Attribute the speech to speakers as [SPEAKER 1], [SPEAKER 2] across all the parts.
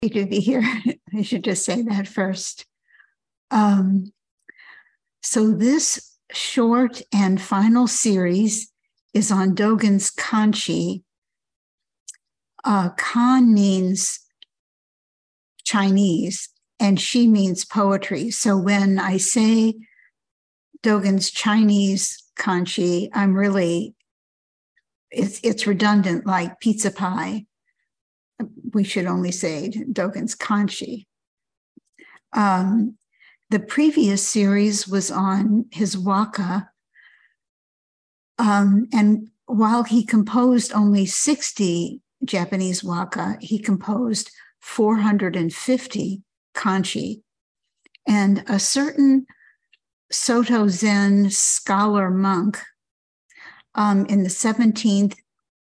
[SPEAKER 1] To be here. I should just say that first. So this short and final series is on Dogen's Kanchi. Kan means Chinese and Shi means poetry. So when I say Dogen's Chinese Kanchi, I'm really, it's redundant, like pizza pie. We should only say Dogen's Kanchi. The previous series was on his waka. And while he composed only 60 Japanese waka, he composed 450 kanchi. And a certain Soto Zen scholar monk in the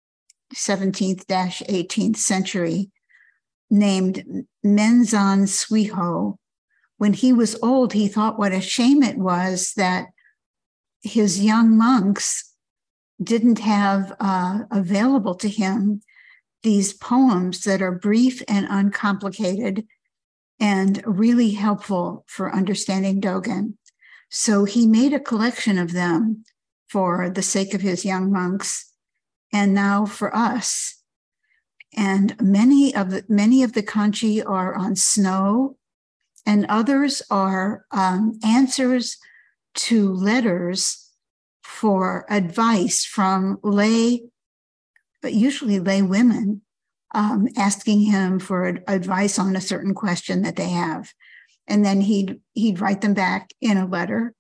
[SPEAKER 1] 17th-18th century named Menzan Suiho, when he was old, he thought what a shame it was that his young monks didn't have available to him these poems that are brief and uncomplicated and really helpful for understanding Dogen. So he made a collection of them for the sake of his young monks and now for us. And many of the kanchi are on snow, and others are answers to letters for advice from usually lay women, asking him for advice on a certain question that they have. And then he'd write them back in a letter,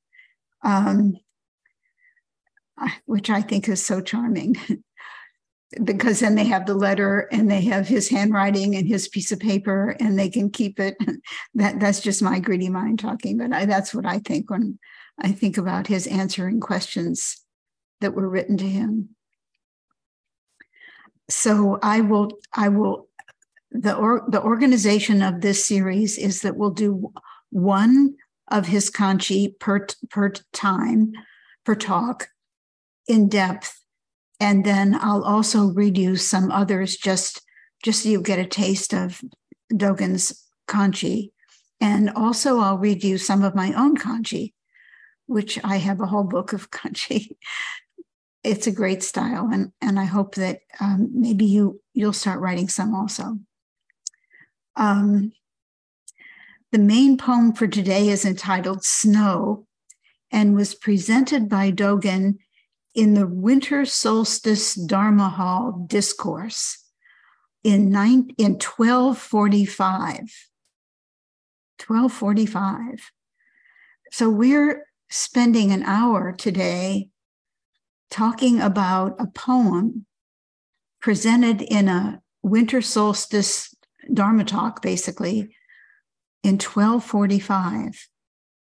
[SPEAKER 1] which I think is so charming. Because then they have the letter and they have his handwriting and his piece of paper and they can keep it. That's just my greedy mind talking, but that's what I think when I think about his answering questions that were written to him. So the organization of this series is that we'll do one of his kanchi per talk in depth. And then I'll also read you some others just so you get a taste of Dogen's kanchi. And also I'll read you some of my own kanchi, which I have a whole book of kanchi. It's a great style, and I hope that maybe you'll start writing some also. The main poem for today is entitled Snow and was presented by Dogen in the Winter Solstice Dharma Hall Discourse in 1245. 1245. So we're spending an hour today talking about a poem presented in a winter solstice Dharma talk, basically, in 1245.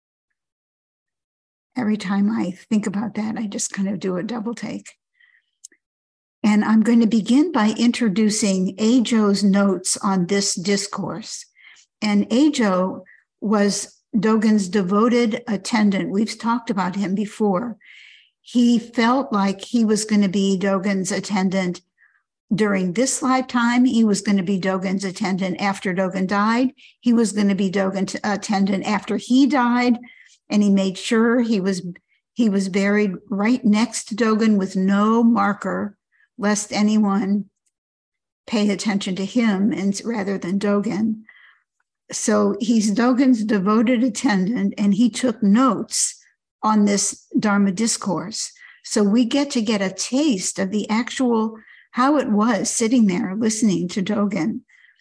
[SPEAKER 1] Every time I think about that, I just kind of do a double take. And I'm going to begin by introducing Eijo's notes on this discourse. And Eijo was Dogen's devoted attendant. We've talked about him before. He felt like he was going to be Dogen's attendant during this lifetime. He was going to be Dogen's attendant after Dogen died. He was going to be Dogen's attendant after he died. And he made sure he was buried right next to Dogen with no marker, lest anyone pay attention to him rather than Dogen. So he's Dogen's devoted attendant, and he took notes on this Dharma discourse. So we get a taste of the actual, how it was sitting there listening to Dogen.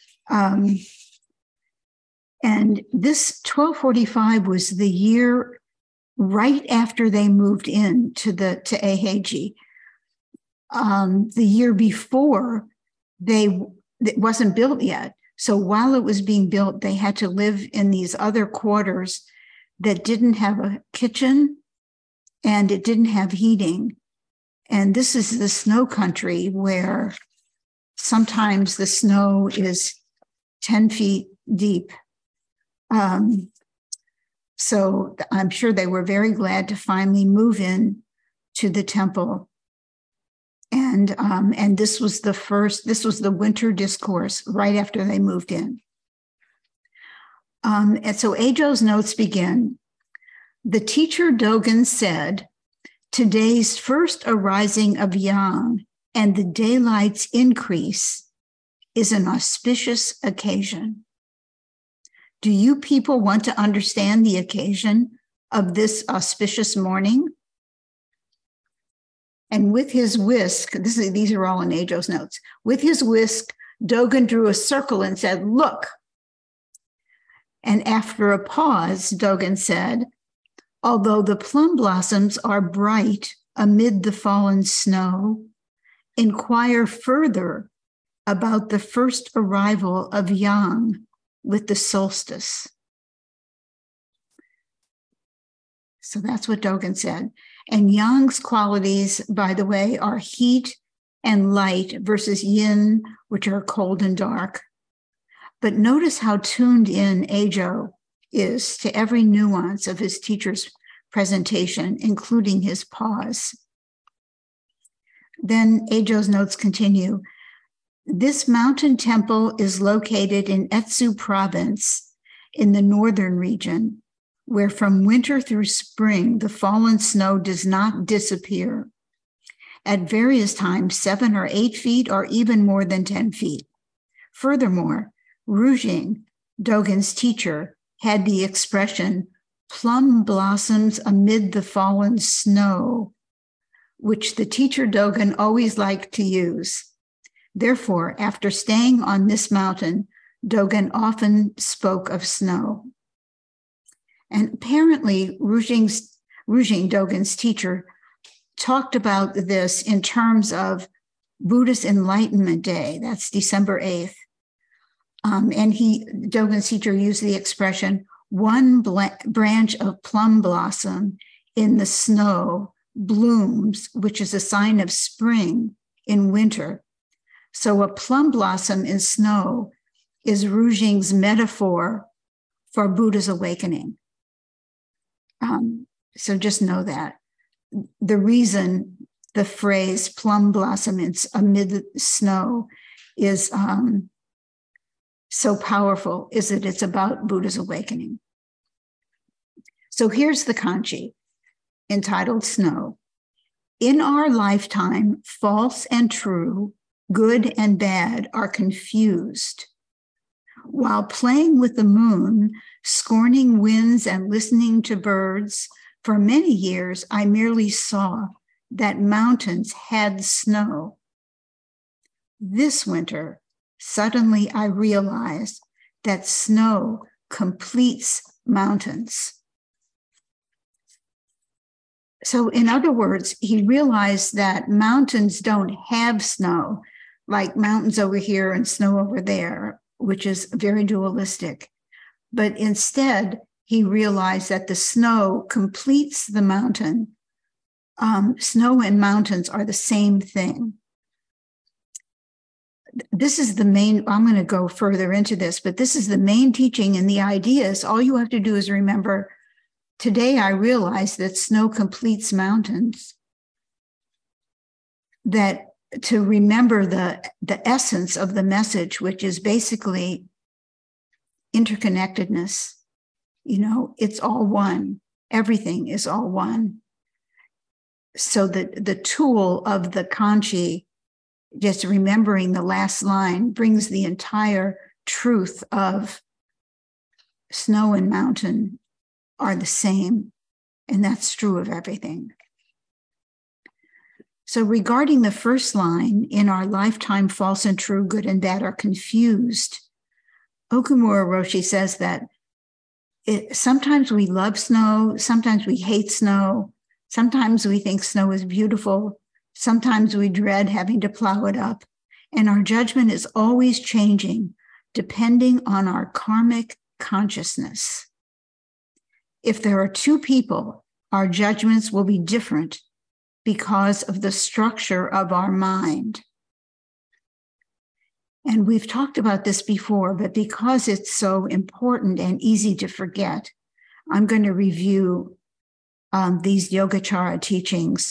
[SPEAKER 1] And this 1245 was the year right after they moved in to Eiheiji. The year before, it wasn't built yet. So while it was being built, they had to live in these other quarters that didn't have a kitchen and it didn't have heating. And this is the snow country where sometimes the snow is 10 feet deep. So I'm sure they were very glad to finally move in to the temple. And this was the winter discourse right after they moved in. And so Ajo's notes begin. The teacher Dogen said, today's first arising of yang and the daylight's increase is an auspicious occasion. Do you people want to understand the occasion of this auspicious morning? And with his whisk, these are all in Ajo's notes, with his whisk, Dogen drew a circle and said, look. And after a pause, Dogen said, although the plum blossoms are bright amid the fallen snow, inquire further about the first arrival of yang with the solstice. So that's what Dogen said. And Yang's qualities, by the way, are heat and light versus yin, which are cold and dark. But notice how tuned in Ajo is to every nuance of his teacher's presentation, including his pause. Then Ajo's notes continue. This mountain temple is located in Etsu province in the northern region, where from winter through spring, the fallen snow does not disappear. At various times, 7 or 8 feet or even more than 10 feet. Furthermore, Rujing, Dogen's teacher, had the expression plum blossoms amid the fallen snow, which the teacher Dogen always liked to use. Therefore, after staying on this mountain, Dogen often spoke of snow. And apparently, Rujing, Dogen's teacher, talked about this in terms of Buddhist Enlightenment Day. That's December 8th. And Dogen's teacher used the expression, one branch of plum blossom in the snow blooms, which is a sign of spring in winter. So a plum blossom in snow is Rujing's metaphor for Buddha's awakening. So just know that. The reason the phrase plum blossom amid the snow is so powerful is that it's about Buddha's awakening. So here's the kanji entitled Snow. In our lifetime, false and true, good and bad are confused. While playing with the moon, scorning winds and listening to birds, for many years I merely saw that mountains had snow. This winter, suddenly I realized that snow completes mountains. So in other words, he realized that mountains don't have snow, like mountains over here and snow over there, which is very dualistic. But instead, he realized that the snow completes the mountain. Snow and mountains are the same thing. This is the main, I'm going to go further into this, but this is the main teaching, and the idea is all you have to do is remember, today I realized that snow completes mountains. That to remember the essence of the message, which is basically interconnectedness. You know, it's all one. Everything is all one. So the tool of the kanji, just remembering the last line, brings the entire truth of snow and mountain are the same. And that's true of everything. So regarding the first line, in our lifetime, false and true, good and bad are confused, Okumura Roshi says that sometimes we love snow, sometimes we hate snow, sometimes we think snow is beautiful, sometimes we dread having to plow it up, and our judgment is always changing depending on our karmic consciousness. If there are two people, our judgments will be different because of the structure of our mind. And we've talked about this before, but because it's so important and easy to forget, I'm going to review these Yogacara teachings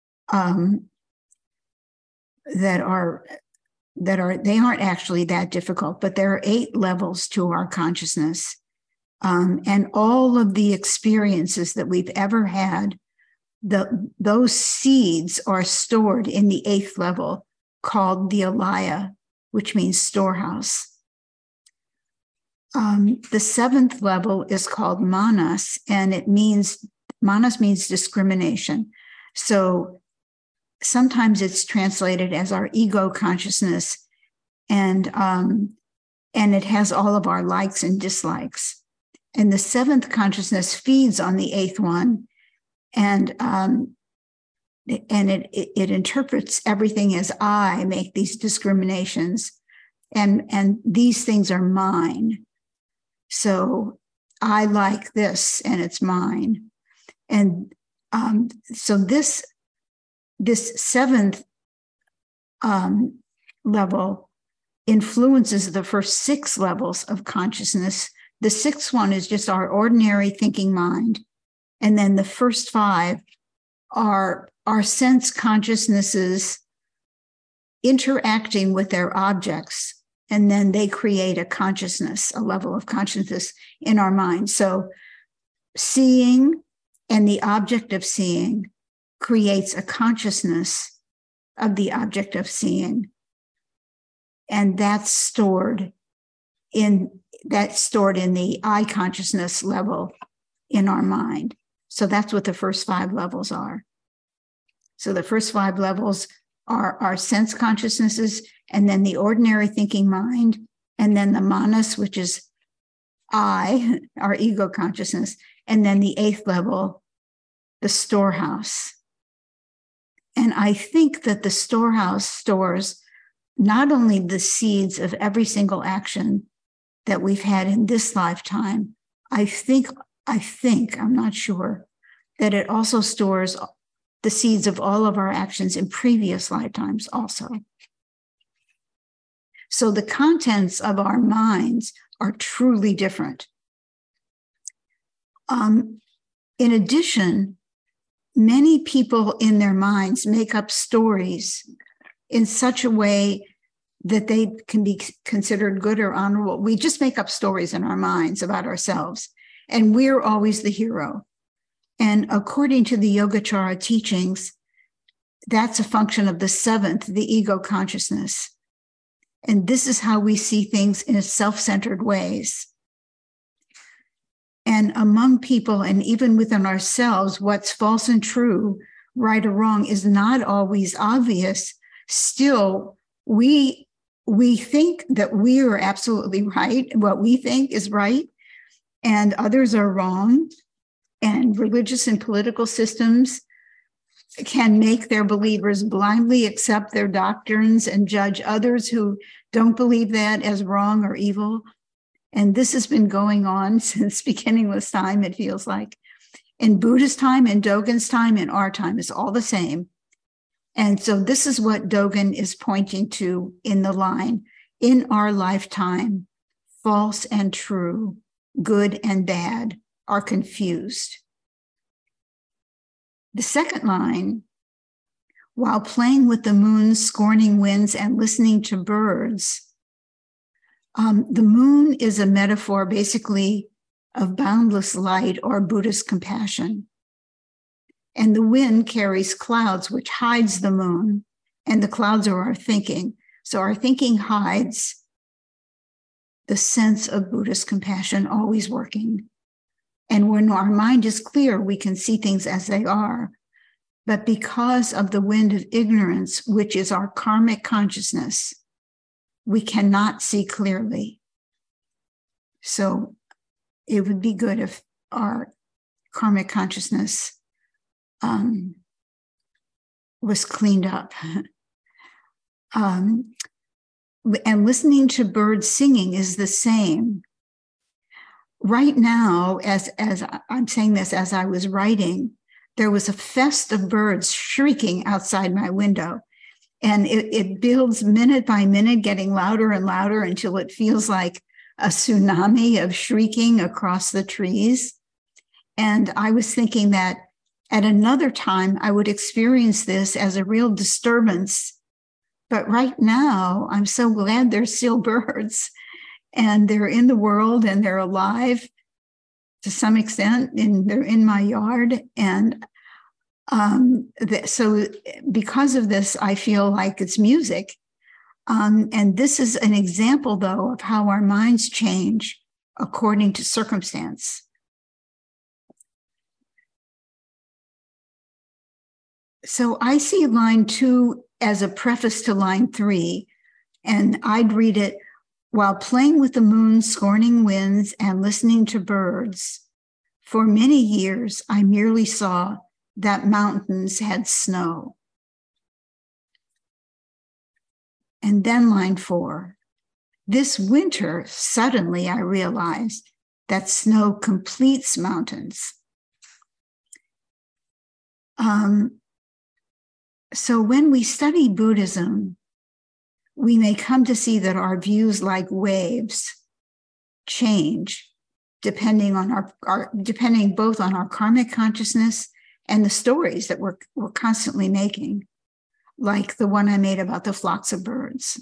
[SPEAKER 1] they aren't actually that difficult, but there are 8 levels to our consciousness. And all of the experiences that we've ever had, those seeds are stored in the 8th level called the alaya, which means storehouse. The 7th level is called manas, and manas means discrimination. So sometimes it's translated as our ego consciousness, and it has all of our likes and dislikes. And the 7th consciousness feeds on the 8th one, and it interprets everything as I make these discriminations, and these things are mine. So I like this, and it's mine. And so this 7th level influences the first 6 levels of consciousness. The 6th one is just our ordinary thinking mind. And then the first 5 are our sense consciousnesses interacting with their objects. And then they create a consciousness, a level of consciousness in our mind. So seeing and the object of seeing creates a consciousness of the object of seeing. And that's stored in the I consciousness level in our mind. So that's what the first 5 levels are. So the first 5 levels are our sense consciousnesses, and then the ordinary thinking mind, and then the manas, which is I, our ego consciousness, and then the 8th level, the storehouse. And I think that the storehouse stores not only the seeds of every single action that we've had in this lifetime, I think, I'm not sure, that it also stores the seeds of all of our actions in previous lifetimes also. So the contents of our minds are truly different. In addition, many people in their minds make up stories in such a way that they can be considered good or honorable. We just make up stories in our minds about ourselves, and we're always the hero. And according to the Yogacara teachings, that's a function of the 7th, the ego consciousness. And this is how we see things in self-centered ways. And among people, and even within ourselves, what's false and true, right or wrong, is not always obvious. Still, we think that we are absolutely right, what we think is right, and others are wrong. And religious and political systems can make their believers blindly accept their doctrines and judge others who don't believe that as wrong or evil. And this has been going on since beginningless time, it feels like. In Buddha's time, in Dogen's time, in our time, it's all the same. And so this is what Dogen is pointing to in the line. In our lifetime, false and true, good and bad are confused. The second line, while playing with the moon, scorning winds, and listening to birds, the moon is a metaphor basically of boundless light or Buddhist compassion. And the wind carries clouds, which hides the moon, and the clouds are our thinking. So our thinking hides the sense of Buddhist compassion always working. And when our mind is clear, we can see things as they are. But because of the wind of ignorance, which is our karmic consciousness, we cannot see clearly. So it would be good if our karmic consciousness was cleaned up. And listening to birds singing is the same. Right now, as I'm saying this, as I was writing, there was a fest of birds shrieking outside my window. And it builds minute by minute, getting louder and louder until it feels like a tsunami of shrieking across the trees. And I was thinking that at another time, I would experience this as a real disturbance. But right now, I'm so glad they're still birds and they're in the world and they're alive. to some extent, they're in my yard. And so because of this, I feel like it's music. And this is an example, though, of how our minds change according to circumstance. So I see line 2 as a preface to line 3, and I'd read it: while playing with the moon, scorning winds, and listening to birds, for many years I merely saw that mountains had snow. And then line 4, this winter, suddenly I realized that snow completes mountains. So when we study Buddhism, we may come to see that our views, like waves, change depending on depending both on our karmic consciousness and the stories that we're constantly making, like the one I made about the flocks of birds.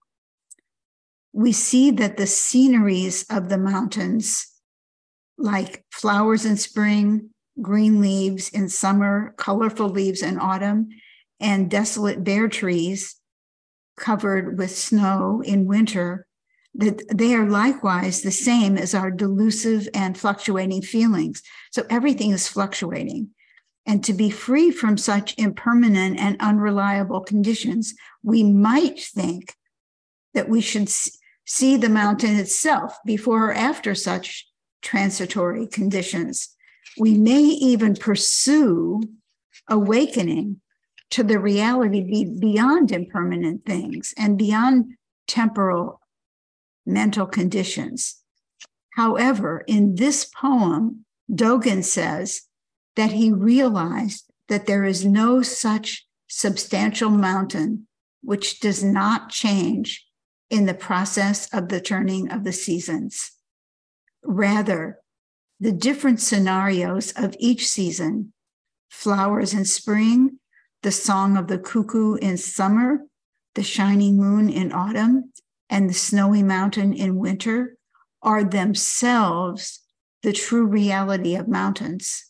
[SPEAKER 1] We see that the sceneries of the mountains, like flowers in spring, green leaves in summer, colorful leaves in autumn, and desolate bare trees covered with snow in winter, that they are likewise the same as our delusive and fluctuating feelings. So everything is fluctuating. And to be free from such impermanent and unreliable conditions, we might think that we should see the mountain itself before or after such transitory conditions. We may even pursue awakening to the reality beyond impermanent things and beyond temporal mental conditions. However, in this poem, Dogen says that he realized that there is no such substantial mountain which does not change in the process of the turning of the seasons. Rather, the different scenarios of each season, flowers in spring, the song of the cuckoo in summer, the shining moon in autumn, and the snowy mountain in winter, are themselves the true reality of mountains.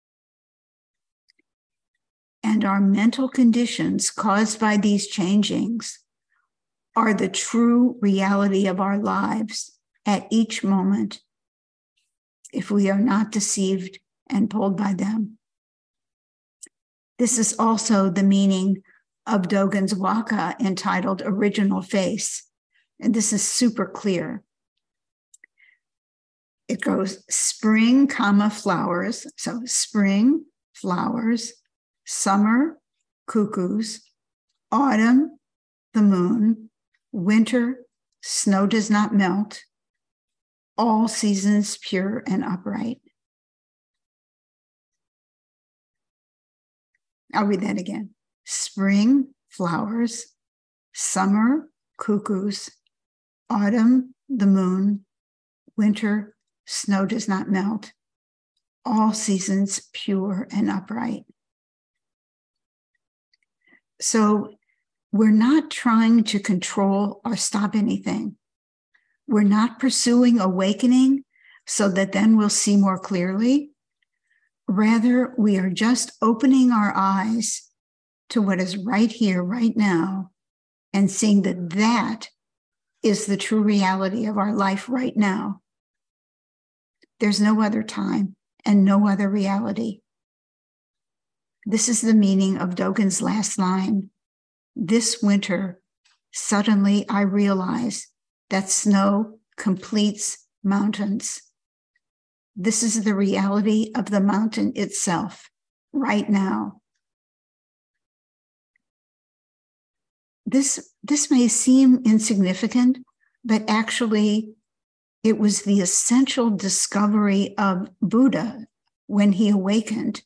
[SPEAKER 1] And our mental conditions caused by these changings are the true reality of our lives at each moment, if we are not deceived and pulled by them. This is also the meaning of Dogen's waka entitled Original Face. And this is super clear. It goes spring, flowers. So spring, flowers, summer, cuckoos, autumn, the moon, winter, snow does not melt, all seasons pure and upright. I'll read that again. Spring, flowers, summer, cuckoos, autumn, the moon, winter, snow does not melt, all seasons pure and upright. So we're not trying to control or stop anything. We're not pursuing awakening so that then we'll see more clearly. Rather, we are just opening our eyes to what is right here, right now, and seeing that that is the true reality of our life right now. There's no other time and no other reality. This is the meaning of Dogen's last line. This winter, suddenly I realize that snow completes mountains. This is the reality of the mountain itself right now. This may seem insignificant, but actually it was the essential discovery of Buddha when he awakened,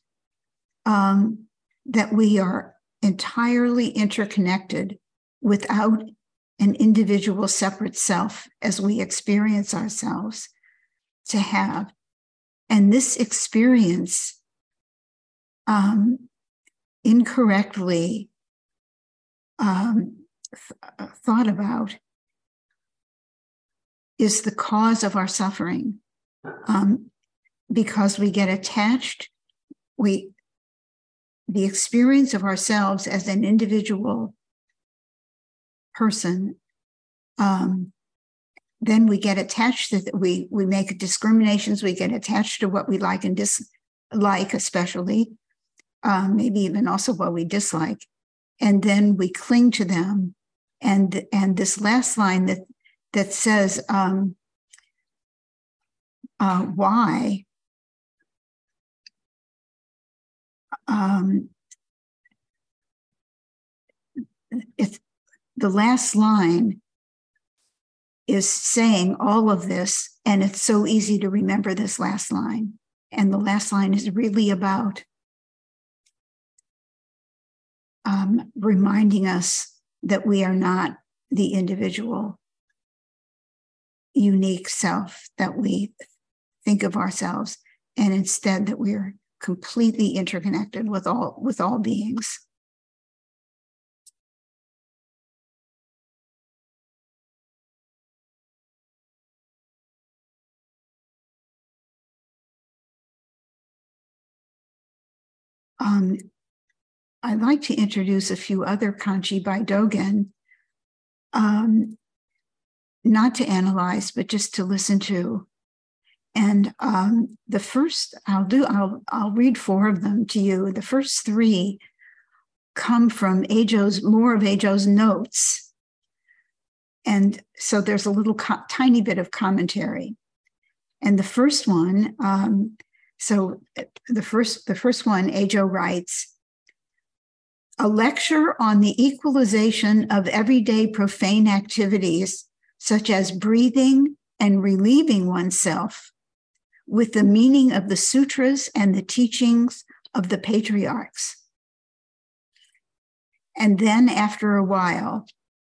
[SPEAKER 1] that we are entirely interconnected without an individual separate self as we experience ourselves to have. And this experience, incorrectly thought about, is the cause of our suffering. because we get attached, the experience of ourselves as an individual person, then we get attached to we make discriminations, we get attached to what we like and dislike, especially, maybe even also what we dislike. And then we cling to them. And this last line that says, why? If the last line is saying all of this, and it's so easy to remember this last line. And the last line is really about reminding us that we are not the individual, unique self that we think of ourselves, and instead that we are completely interconnected with all beings. I'd like to introduce a few other kanji by Dogen, not to analyze, but just to listen to. And the first I'll read 4 of them to you. The first 3 come from more of Eijo's notes. And so there's a little tiny bit of commentary. And the first one, the first one, Eijo writes, a lecture on the equalization of everyday profane activities, such as breathing and relieving oneself, with the meaning of the sutras and the teachings of the patriarchs. And then after a while,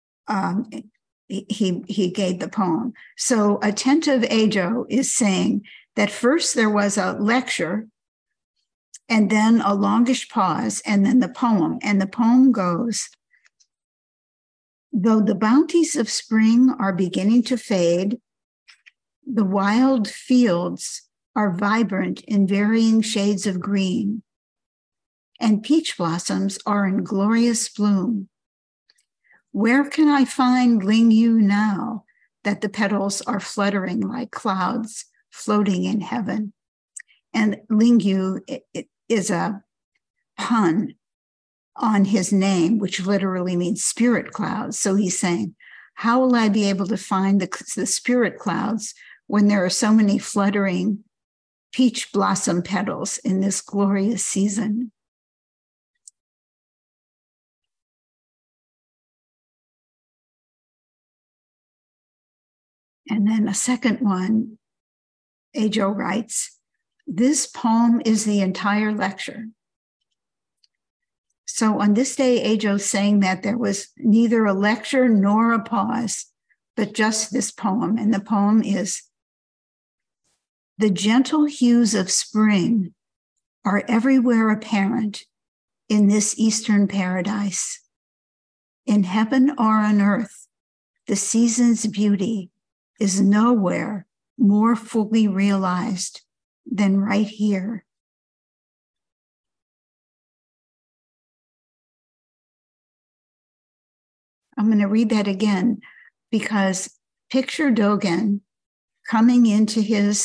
[SPEAKER 1] he gave the poem. So attentive Eijo is saying that first there was a lecture, and then a longish pause, and then the poem. And the poem goes, though the bounties of spring are beginning to fade, the wild fields are vibrant in varying shades of green, and peach blossoms are in glorious bloom. Where can I find Lingyu now that the petals are fluttering like clouds floating in heaven? And Lingyu is a pun on his name, which literally means spirit clouds. So he's saying, how will I be able to find the spirit clouds when there are so many fluttering peach blossom petals in this glorious season? And then a second one, Eijo writes, this poem is the entire lecture. So on this day, Eijo's saying that there was neither a lecture nor a pause, but just this poem. And the poem is, the gentle hues of spring are everywhere apparent in this Eastern paradise. In heaven or on earth, the season's beauty is nowhere more fully realized than right here. I'm going to read that again, because picture Dogen coming into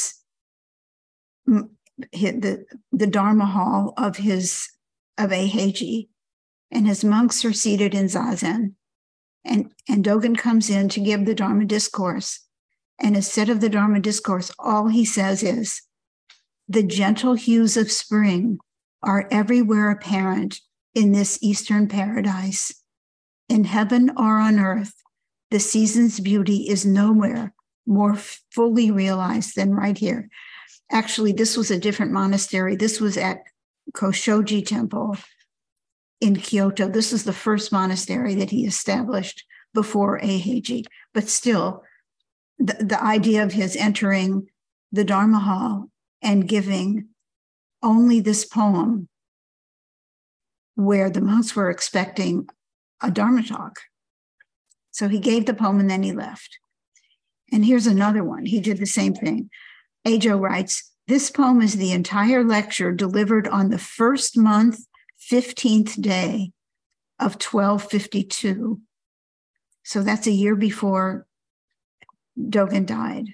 [SPEAKER 1] the Dharma hall of Eiheiji, and his monks are seated in Zazen, and Dogen comes in to give the Dharma discourse. And instead of the Dharma discourse, all he says is, the gentle hues of spring are everywhere apparent in this Eastern paradise. In heaven or on earth, the season's beauty is nowhere more fully realized than right here. Actually, this was a different monastery. This was at Koshoji Temple in Kyoto. This was the first monastery that he established before Eiheiji. But still, the idea of his entering the Dharma hall and giving only this poem, where the monks were expecting a Dharma talk. So he gave the poem and then he left. And here's another one. He did the same thing. Eijo writes, This poem is the entire lecture delivered on the first month, 15th day of 1252. So that's a year before Dogen died.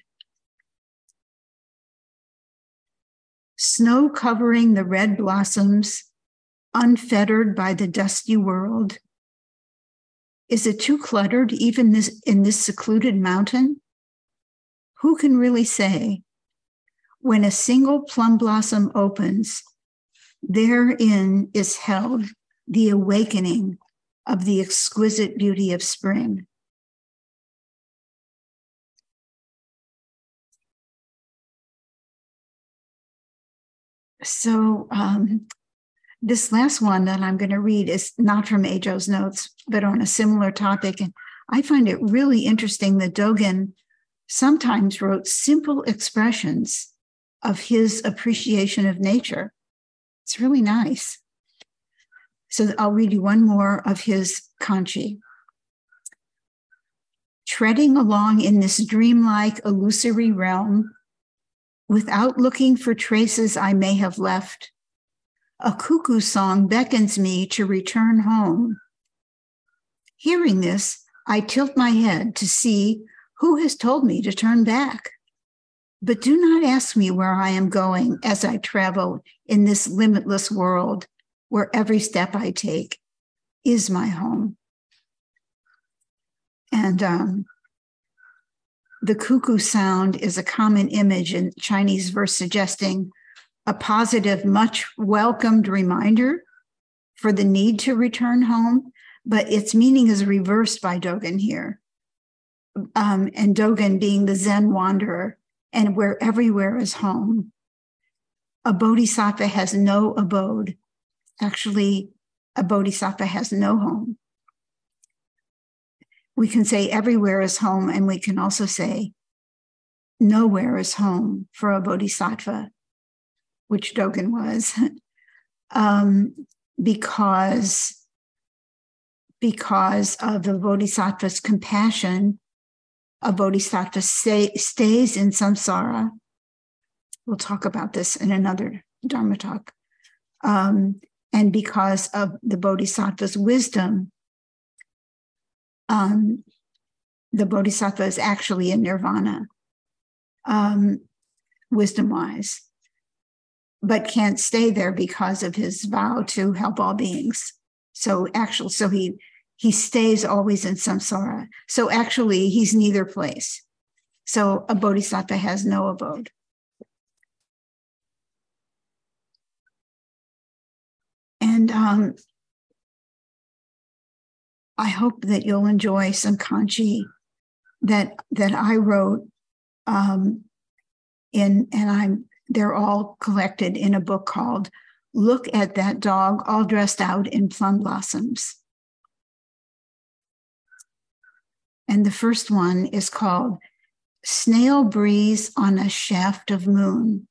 [SPEAKER 1] Snow covering the red blossoms, unfettered by the dusty world. Is it too cluttered even in this secluded mountain? Who can really say? When a single plum blossom opens, therein is held the awakening of the exquisite beauty of spring. So this last one that I'm going to read is not from Ajo's notes, but on a similar topic. And I find it really interesting that Dogen sometimes wrote simple expressions of his appreciation of nature. It's really nice. So I'll read you one more of his kanchi. Treading along in this dreamlike, illusory realm, without looking for traces I may have left, a cuckoo song beckons me to return home. Hearing this, I tilt my head to see who has told me to turn back. But do not ask me where I am going as I travel in this limitless world where every step I take is my home. And the cuckoo sound is a common image in Chinese verse suggesting a positive, much welcomed reminder for the need to return home, but its meaning is reversed by Dogen here. And Dogen being the Zen wanderer, and where everywhere is home. A bodhisattva has no abode. Actually, a bodhisattva has no home. We can say everywhere is home, and we can also say nowhere is home for a bodhisattva, which Dogen was, because of the bodhisattva's compassion. A bodhisattva stays in samsara. We'll talk about this in another Dharma talk. And because of the bodhisattva's wisdom, the bodhisattva is actually in nirvana, wisdom-wise, but can't stay there because of his vow to help all beings. So he stays always in samsara. So actually, he's neither place. So a bodhisattva has no abode. And I hope that you'll enjoy some kanchi that I wrote, they're all collected in a book called "Look at That Dog All Dressed Out in Plum Blossoms." And the first one is called "Snail Breeze on a Shaft of Moon."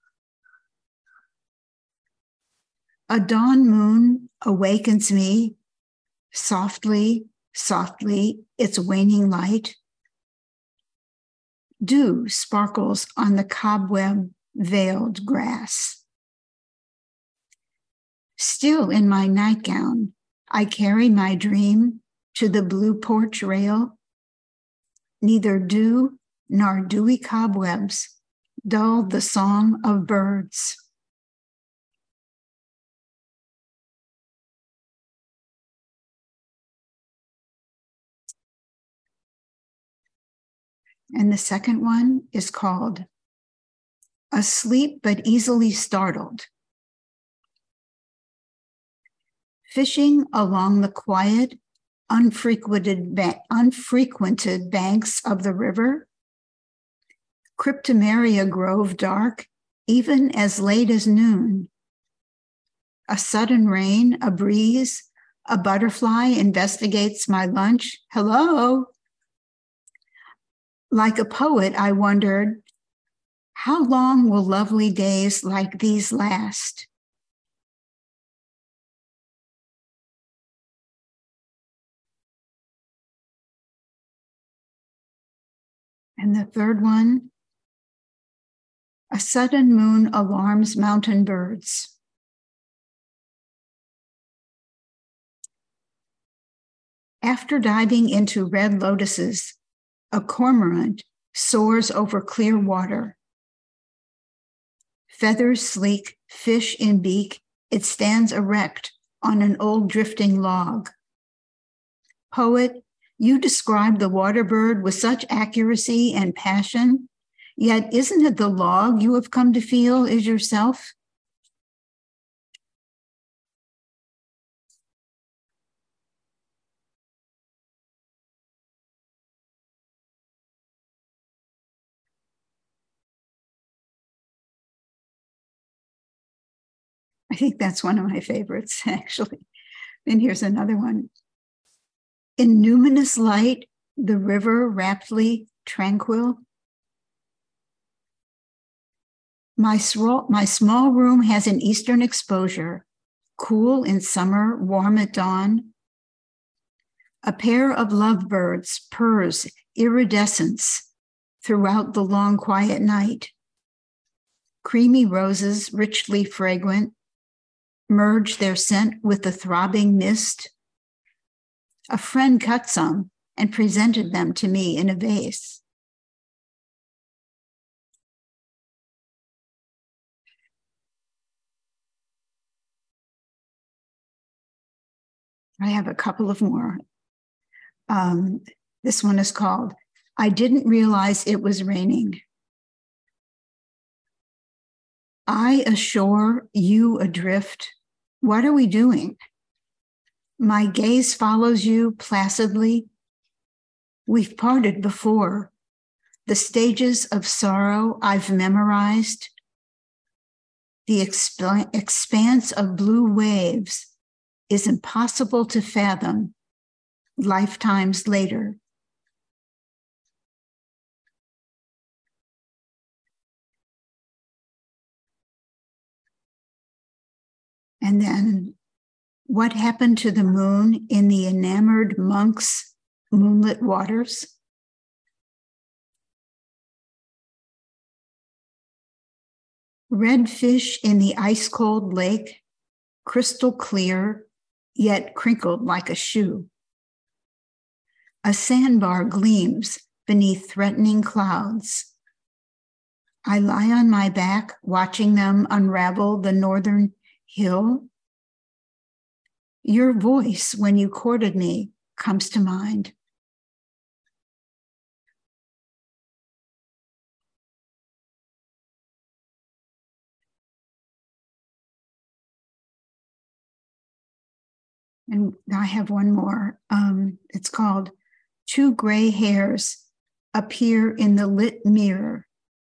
[SPEAKER 1] A dawn moon awakens me, softly, softly, its waning light. Dew sparkles on the cobweb-veiled grass. Still in my nightgown, I carry my dream to the blue porch rail. Neither dew nor dewy cobwebs dull the song of birds. And the second one is called "Asleep but Easily Startled." Fishing along the quiet, unfrequented banks of the river, Cryptomeria Grove dark, even as late as noon. A sudden rain, a breeze, a butterfly investigates my lunch. Hello. Like a poet, I wondered, how long will lovely days like these last? And the third one A sudden moon alarms mountain birds. After diving into red lotuses, a cormorant soars over clear water. Feathers sleek, fish in beak, it stands erect on an old drifting log. Poet, you describe the water bird with such accuracy and passion, yet isn't it the log you have come to feel is yourself? I think that's one of my favorites, actually. And here's another one. In numinous light, the river raptly tranquil. My small room has an eastern exposure, cool in summer, warm at dawn. A pair of lovebirds purrs iridescence throughout the long quiet night. Creamy roses, richly fragrant, merge their scent with the throbbing mist. A friend cut some and presented them to me in a vase. I have a couple of more. This one is called, I Didn't Realize It Was Raining. I ashore, you adrift. What are we doing? My gaze follows you placidly. We've parted before. The stages of sorrow I've memorized. The expanse of blue waves is impossible to fathom lifetimes later. And then, what happened to the moon in the enamored monk's moonlit waters? Red fish in the ice-cold lake, crystal clear, yet crinkled like a shoe. A sandbar gleams beneath threatening clouds. I lie on my back, watching them unravel the northern hill. Your voice, when you courted me, comes to mind. And I have one more. It's called Two Gray Hairs Appear in the Lit Mirror.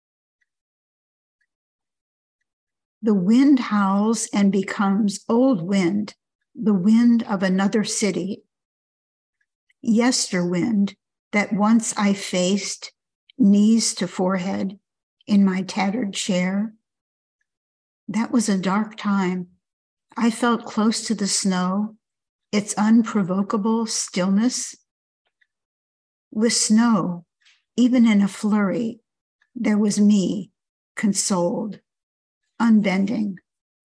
[SPEAKER 1] The wind howls and becomes old wind, the wind of another city. Yesterwind that once I faced, knees to forehead, in my tattered chair. That was a dark time. I felt close to the snow, its unprovocable stillness. With snow, even in a flurry, there was me, consoled, unbending.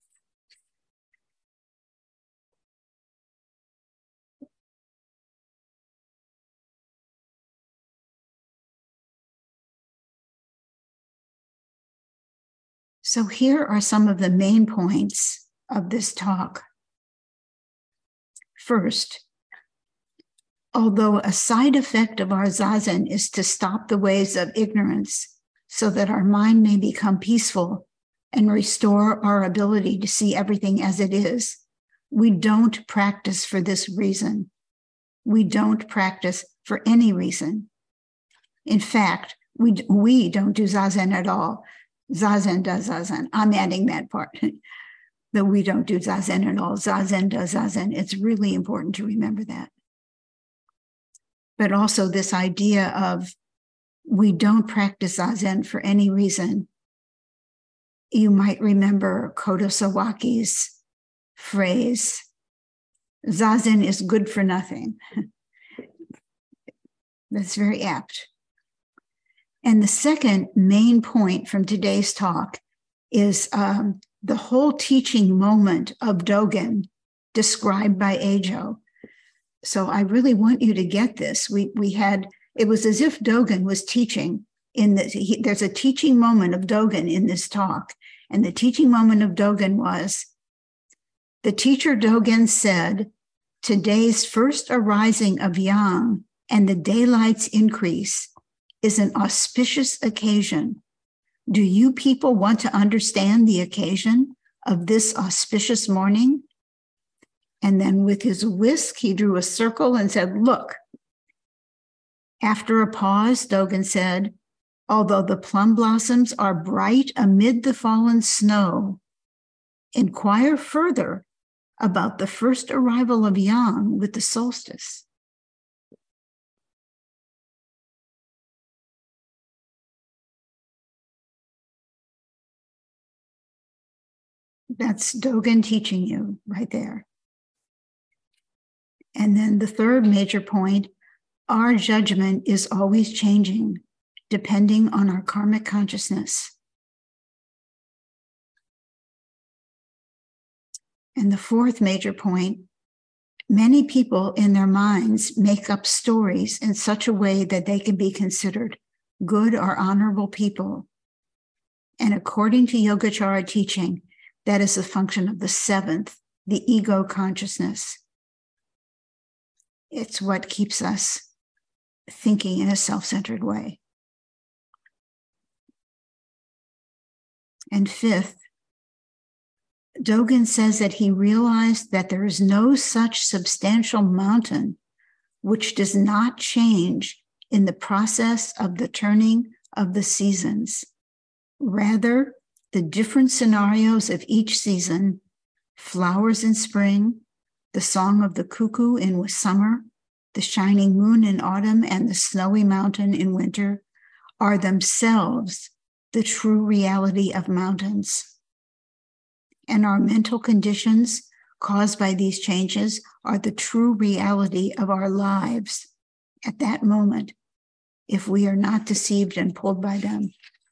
[SPEAKER 1] So here are some of the main points of this talk. First, although a side effect of our zazen is to stop the waves of ignorance so that our mind may become peaceful and restore our ability to see everything as it is, we don't practice for this reason. We don't practice for any reason. In fact, we don't do zazen at all. Zazen does zazen. I'm adding that part, that we don't do zazen at all. Zazen does zazen. It's really important to remember that. But also this idea of we don't practice zazen for any reason. You might remember Kodo Sawaki's phrase, zazen is good for nothing. That's very apt. And the second main point from today's talk is the whole teaching moment of Dogen described by Ajo. So I really want you to get this. It was as if Dogen was teaching there's a teaching moment of Dogen in this talk. And the teaching moment of Dogen was, the teacher Dogen said, today's first arising of Yang and the daylight's increase is an auspicious occasion. Do you people want to understand the occasion of this auspicious morning? And then with his whisk, he drew a circle and said, look. After a pause, Dogen said, although the plum blossoms are bright amid the fallen snow, inquire further about the first arrival of Yang with the solstice. That's Dogen teaching you right there. And then the third major point, our judgment is always changing, depending on our karmic consciousness. And the fourth major point, many people in their minds make up stories in such a way that they can be considered good or honorable people. And according to Yogacara teaching, that is a function of the seventh, the ego consciousness. It's what keeps us thinking in a self-centered way. And fifth, Dogen says that he realized that there is no such substantial mountain which does not change in the process of the turning of the seasons. Rather, the different scenarios of each season, flowers in spring, the song of the cuckoo in summer, the shining moon in autumn, and the snowy mountain in winter, are themselves the true reality of mountains. And our mental conditions caused by these changes are the true reality of our lives at that moment, if we are not deceived and pulled by them.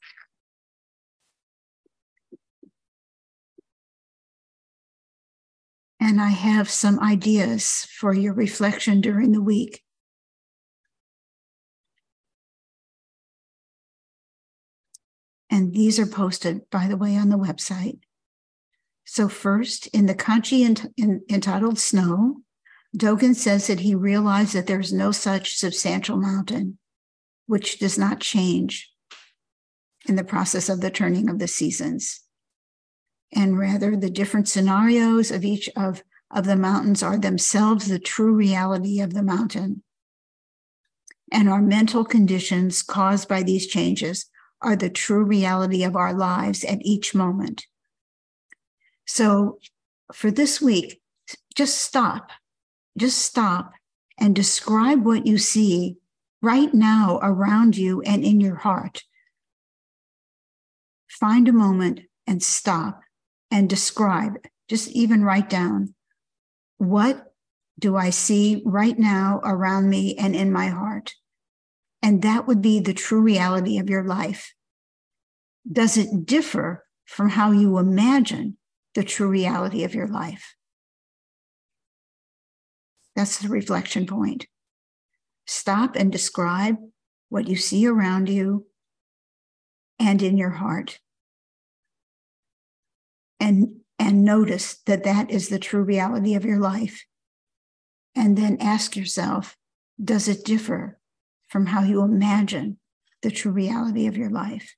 [SPEAKER 1] And I have some ideas for your reflection during the week. And these are posted, by the way, on the website. So first, in the Kanchi entitled Snow, Dogen says that he realized that there's no such substantial mountain which does not change in the process of the turning of the seasons. And rather, the different scenarios of each of the mountains are themselves the true reality of the mountain. And our mental conditions caused by these changes are the true reality of our lives at each moment. So for this week, just stop and describe what you see right now around you and in your heart. Find a moment and stop and describe, just even write down, what do I see right now around me and in my heart? And that would be the true reality of your life. Does it differ from how you imagine the true reality of your life? That's the reflection point. Stop and describe what you see around you and in your heart. And notice that that is the true reality of your life. And then ask yourself, does it differ from how you imagine the true reality of your life?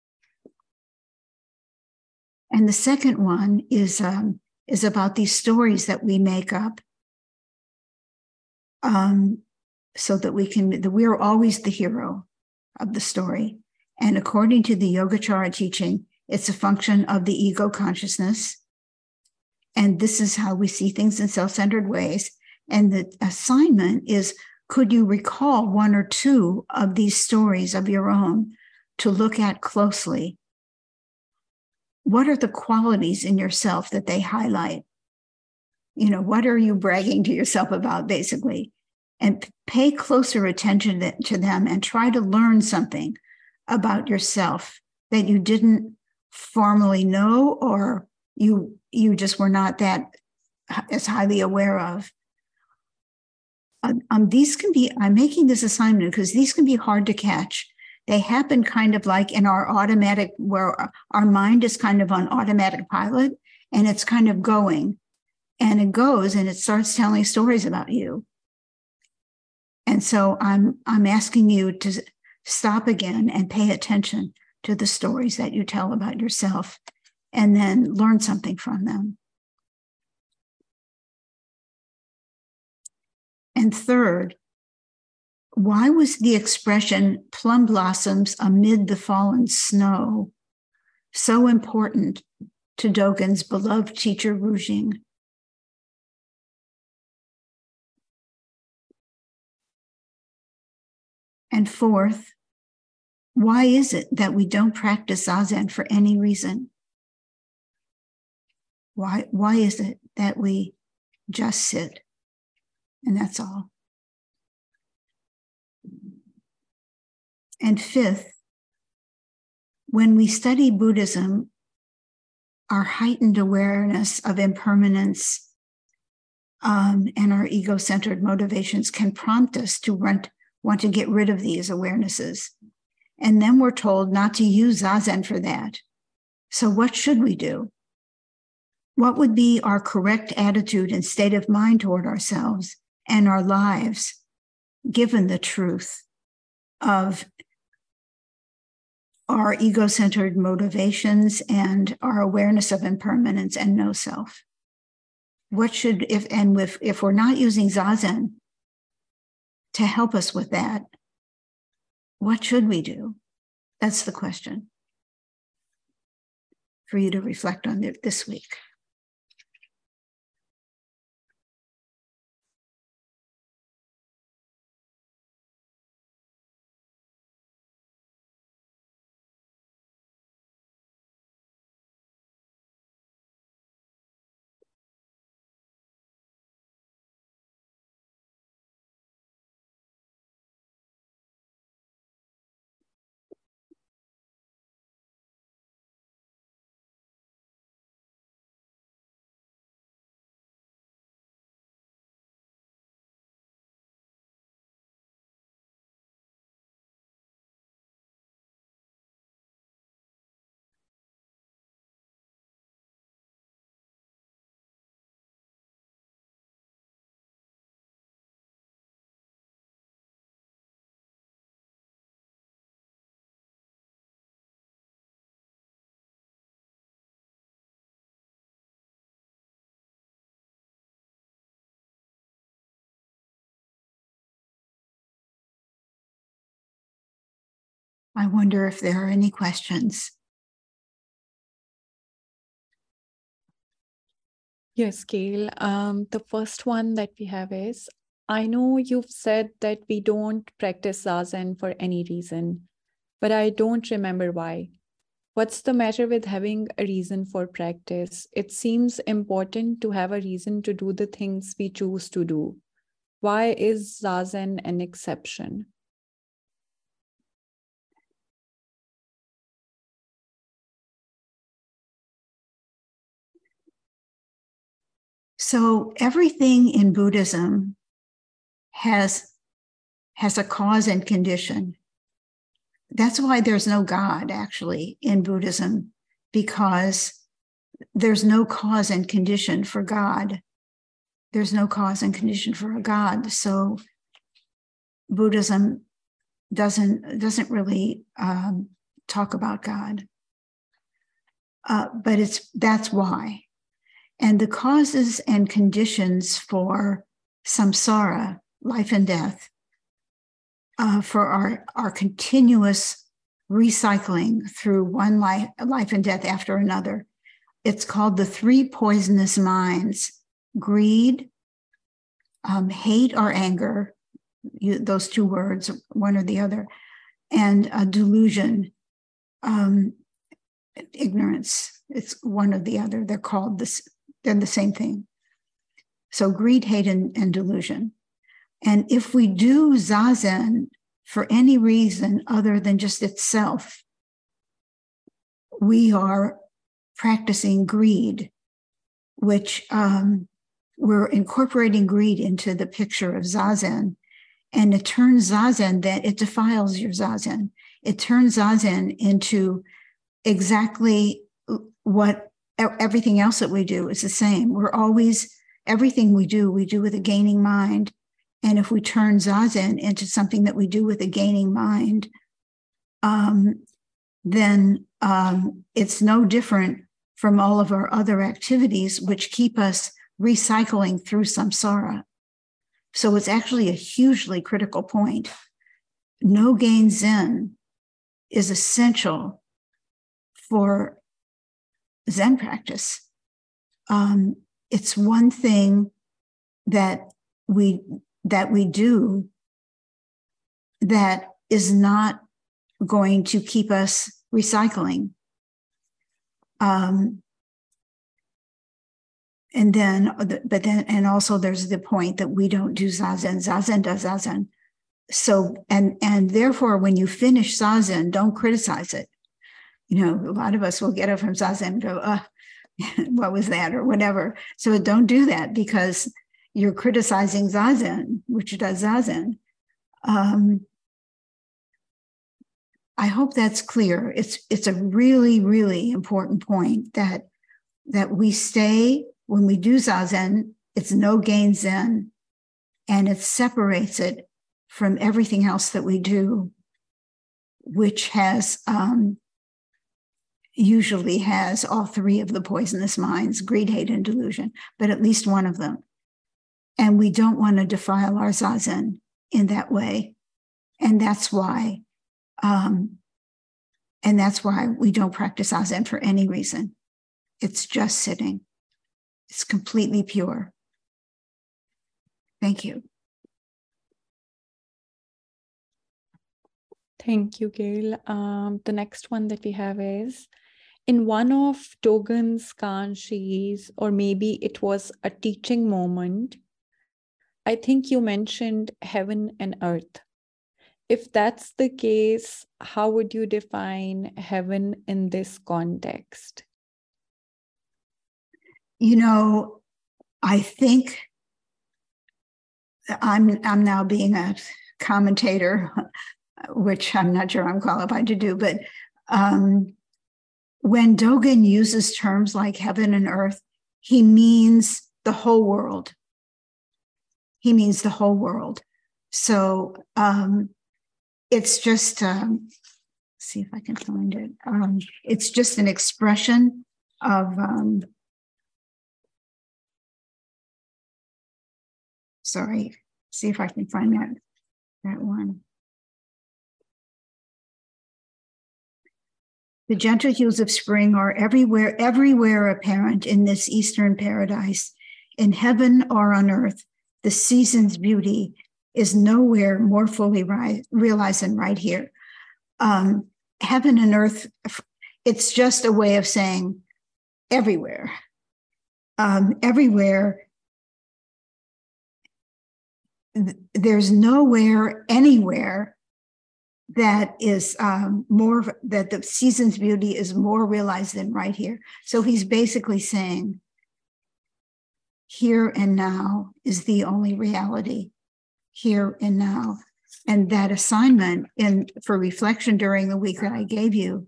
[SPEAKER 1] And the second one is about these stories that we make up, so that we're always the hero of the story. And according to the Yogacara teaching, it's a function of the ego consciousness. And this is how we see things in self-centered ways. And the assignment is, could you recall one or two of these stories of your own to look at closely? What are the qualities in yourself that they highlight? What are you bragging to yourself about, basically? And pay closer attention to them and try to learn something about yourself that you didn't formally know, or you just were not that as highly aware of. These can be, I'm making this assignment because these can be hard to catch. They happen kind of like in our automatic, where our mind is kind of on automatic pilot, and it's kind of going, and it goes and it starts telling stories about you. And so I'm asking you to stop again and pay attention to the stories that you tell about yourself, and then learn something from them. And third, why was the expression plum blossoms amid the fallen snow so important to Dogen's beloved teacher, Ru Jing? And fourth, why is it that we don't practice Zazen for any reason? Why is it that we just sit and that's all? And fifth, when we study Buddhism, our heightened awareness of impermanence and our ego-centered motivations can prompt us to want to get rid of these awarenesses. And then we're told not to use Zazen for that. So what should we do? What would be our correct attitude and state of mind toward ourselves and our lives, given the truth of our ego-centered motivations and our awareness of impermanence and no self? What should, if we're not using Zazen to help us with that, what should we do? That's the question for you to reflect on this week. I wonder if there are any questions.
[SPEAKER 2] Yes, Gail. The first one that we have is, I know you've said that we don't practice Zazen for any reason, but I don't remember why. What's the matter with having a reason for practice? It seems important to have a reason to do the things we choose to do. Why is Zazen an exception?
[SPEAKER 1] So everything in Buddhism has a cause and condition. That's why there's no God, actually, in Buddhism, because there's no cause and condition for God. There's no cause and condition for a God. So Buddhism doesn't really talk about God. But that's why. And the causes and conditions for samsara, life and death, for our continuous recycling through one life and death after another. It's called the three poisonous minds: greed, hate or anger, those two words, one or the other, and delusion, ignorance. It's one or the other. They're called this. They're the same thing. So greed, hate, and delusion. And if we do Zazen for any reason other than just itself, we are practicing greed, which we're incorporating greed into the picture of Zazen. And it turns Zazen, that it defiles your Zazen. It turns Zazen into exactly what everything else that we do is the same. We're always, everything we do with a gaining mind. And if we turn Zazen into something that we do with a gaining mind, then it's no different from all of our other activities, which keep us recycling through samsara. So it's actually a hugely critical point. No gain Zen is essential for Zen practice. It's one thing that we do that is not going to keep us recycling. And also there's the point that we don't do Zazen. Zazen does Zazen. So, and therefore, when you finish Zazen, don't criticize it. You know, a lot of us will get up from Zazen and go, what was that, or whatever. So don't do that, because you're criticizing Zazen, which does Zazen. I hope that's clear. It's a really, really important point that we stay, when we do Zazen, it's no gain Zen, and it separates it from everything else that we do, which has usually has all three of the poisonous minds, greed, hate, and delusion, but at least one of them. And we don't want to defile our Zazen in that way. And that's why we don't practice Zazen for any reason. It's just sitting. It's completely pure. Thank you.
[SPEAKER 2] Thank you, Gail. The next one that we have is, in one of Dogen's kanshis, or maybe it was a teaching moment, I think you mentioned heaven and earth. If that's the case, how would you define heaven in this context?
[SPEAKER 1] You know, I think I'm now being a commentator, which I'm not sure I'm qualified to do, but when Dogen uses terms like heaven and earth, he means the whole world. He means the whole world. So it's just, see if I can find it. It's just an expression of, sorry, see if I can find that one. The gentle hues of spring are everywhere apparent in this Eastern paradise. In heaven or on earth, the season's beauty is nowhere more fully realized than right here. Heaven and earth, it's just a way of saying everywhere. Everywhere. There's nowhere, anywhere that is that the season's beauty is more realized than right here. So he's basically saying, here and now is the only reality, here and now. And that assignment for reflection during the week that I gave you,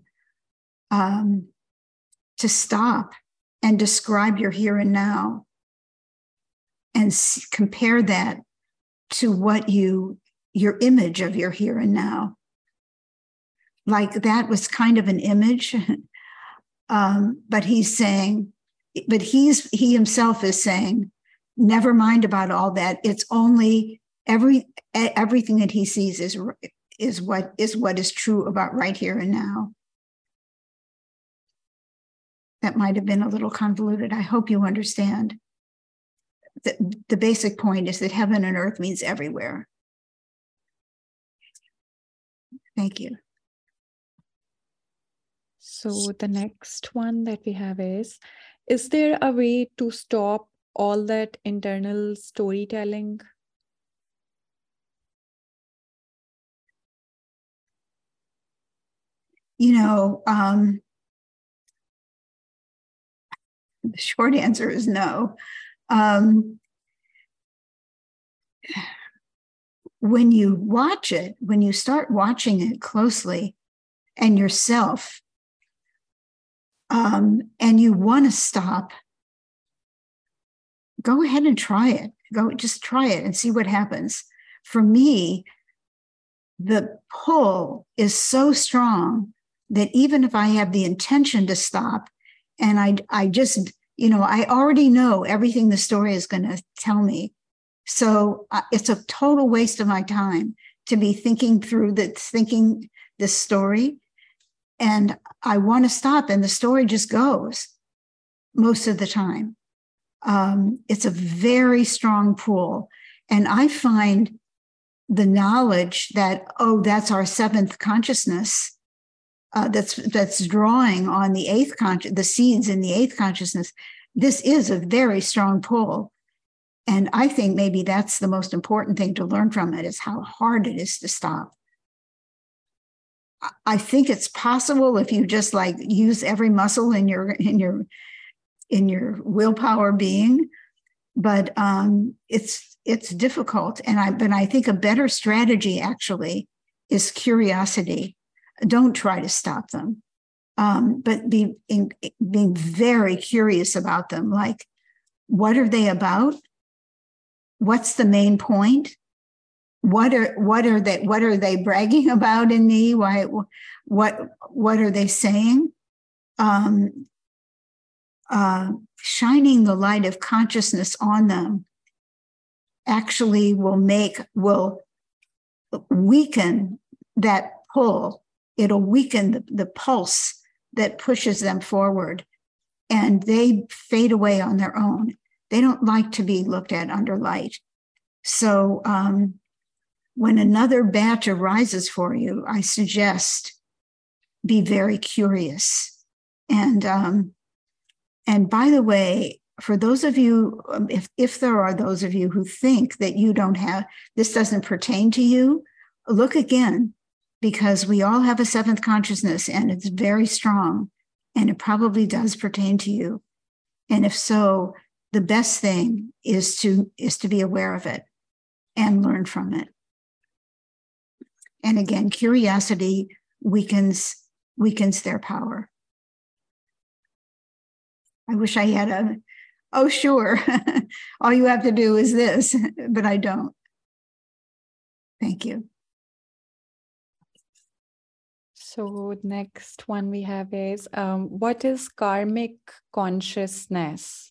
[SPEAKER 1] to stop and describe your here and now and compare that to what your image of your here and now. Like that was kind of an image, but he's saying, but he himself is saying, never mind about all that. It's only everything that he sees is what is true about right here and now. That might have been a little convoluted. I hope you understand. The basic point is that heaven and earth means everywhere. Thank you.
[SPEAKER 2] So the next one that we have is there a way to stop all that internal storytelling?
[SPEAKER 1] The short answer is no. When you watch it, when you start watching it closely and yourself, and you want to stop, go ahead and try it. Just try it and see what happens. For me, the pull is so strong that even if I have the intention to stop, and I just, I already know everything the story is going to tell me. So it's a total waste of my time to be thinking this story. And I want to stop, and the story just goes most of the time. It's a very strong pull. And I find the knowledge that, that's our seventh consciousness, that's drawing on the seeds in the eighth consciousness. This is a very strong pull. And I think maybe that's the most important thing to learn from it, is how hard it is to stop. I think it's possible if you just use every muscle in your willpower being, but it's difficult. But I think a better strategy actually is curiosity. Don't try to stop them, but being very curious about them. Like, what are they about? What's the main point? What are they bragging about in me? Why? What are they saying? Shining the light of consciousness on them actually will weaken that pull. It'll weaken the pulse that pushes them forward, and they fade away on their own. They don't like to be looked at under light. So when another batch arises for you, I suggest be very curious. And by the way, for those of you, if there are those of you who think that this doesn't pertain to you, look again, because we all have a seventh consciousness, and it's very strong, and it probably does pertain to you. And if so, the best thing is to be aware of it and learn from it. And again, curiosity weakens their power. I wish I had sure, all you have to do is this, but I don't. Thank you.
[SPEAKER 2] So next one we have is, what is karmic consciousness?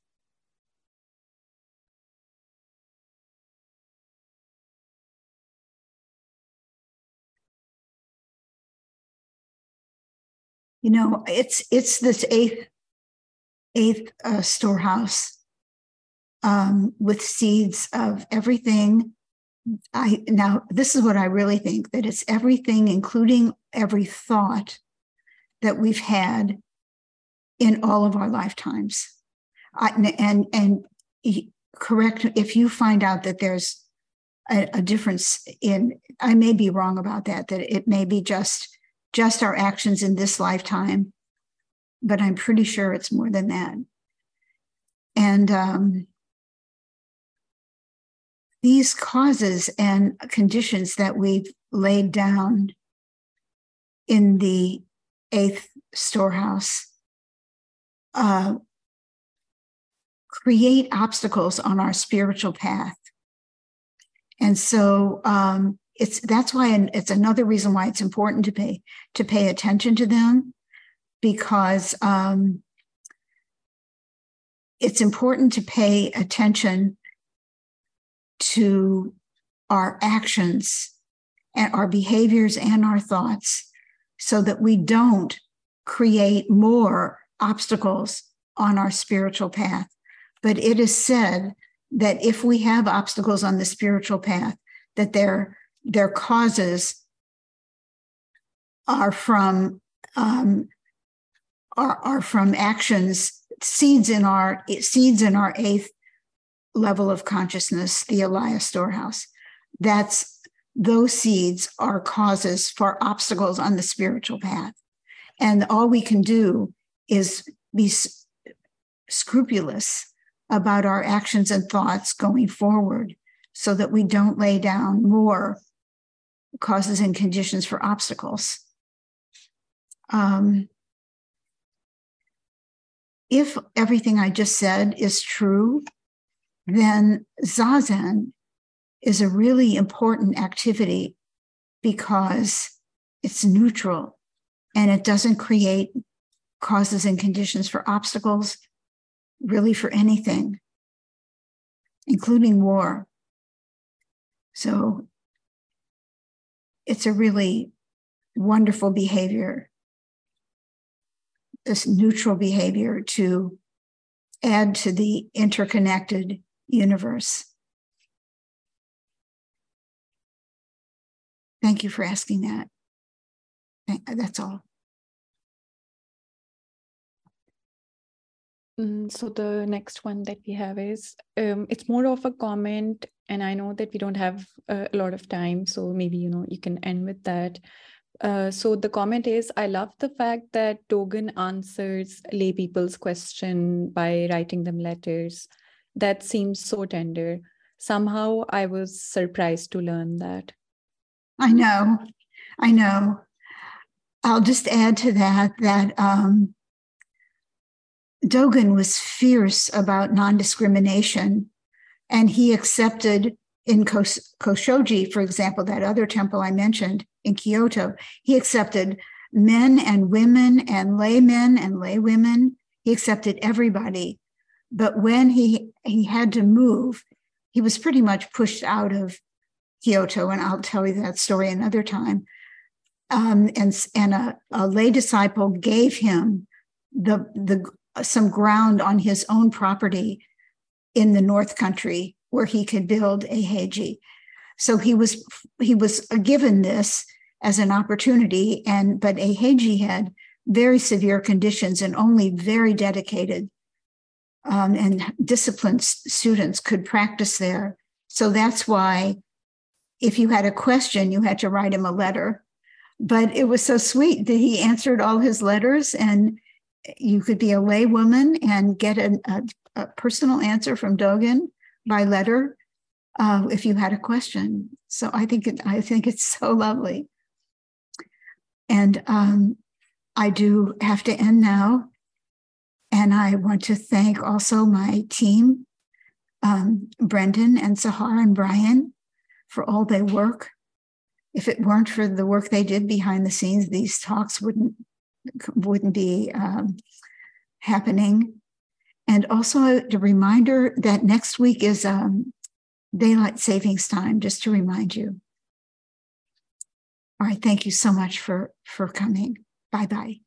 [SPEAKER 1] It's this eighth storehouse with seeds of everything. Now, this is what I really think, that it's everything, including every thought that we've had in all of our lifetimes. And correct if you find out that there's a difference in, I may be wrong about that it may be just our actions in this lifetime, but I'm pretty sure it's more than that. And these causes and conditions that we've laid down in the eighth storehouse create obstacles on our spiritual path. And so that's why it's another reason why it's important to pay attention to them, because it's important to pay attention to our actions and our behaviors and our thoughts, so that we don't create more obstacles on our spiritual path. But it is said that if we have obstacles on the spiritual path, that their causes are from actions, seeds in our eighth level of consciousness, the Alaya storehouse. Those seeds are causes for obstacles on the spiritual path. And all we can do is be scrupulous about our actions and thoughts going forward so that we don't lay down more causes and conditions for obstacles. If everything I just said is true, then Zazen is a really important activity because it's neutral and it doesn't create causes and conditions for obstacles, really for anything, including war. So it's a really wonderful behavior, this neutral behavior to add to the interconnected universe. Thank you for asking that. That's all.
[SPEAKER 2] So the next one that we have is, it's more of a comment, and I know that we don't have a lot of time, so maybe, you can end with that. So the comment is, I love the fact that Dogen answers lay people's question by writing them letters. That seems so tender. Somehow I was surprised to learn that.
[SPEAKER 1] I know. I'll just add to that Dogen was fierce about non-discrimination, and he accepted in Koshoji, for example, that other temple I mentioned in Kyoto, he accepted men and women and laymen and laywomen. He accepted everybody. But when he had to move, he was pretty much pushed out of Kyoto, and I'll tell you that story another time. And a lay disciple gave him some ground on his own property in the North Country where he could build a heiji. So he was given this as an opportunity, but a heiji had very severe conditions, and only very dedicated and disciplined students could practice there. So that's why if you had a question, you had to write him a letter. But it was so sweet that he answered all his letters, and you could be a lay woman and get a personal answer from Dogen by letter if you had a question. So I think it's so lovely. And I do have to end now. And I want to thank also my team, Brendan and Sahar and Brian, for all their work. If it weren't for the work they did behind the scenes, these talks wouldn't be happening. And also the reminder that next week is daylight savings time, just to remind you. All right, thank you so much for coming. Bye-bye.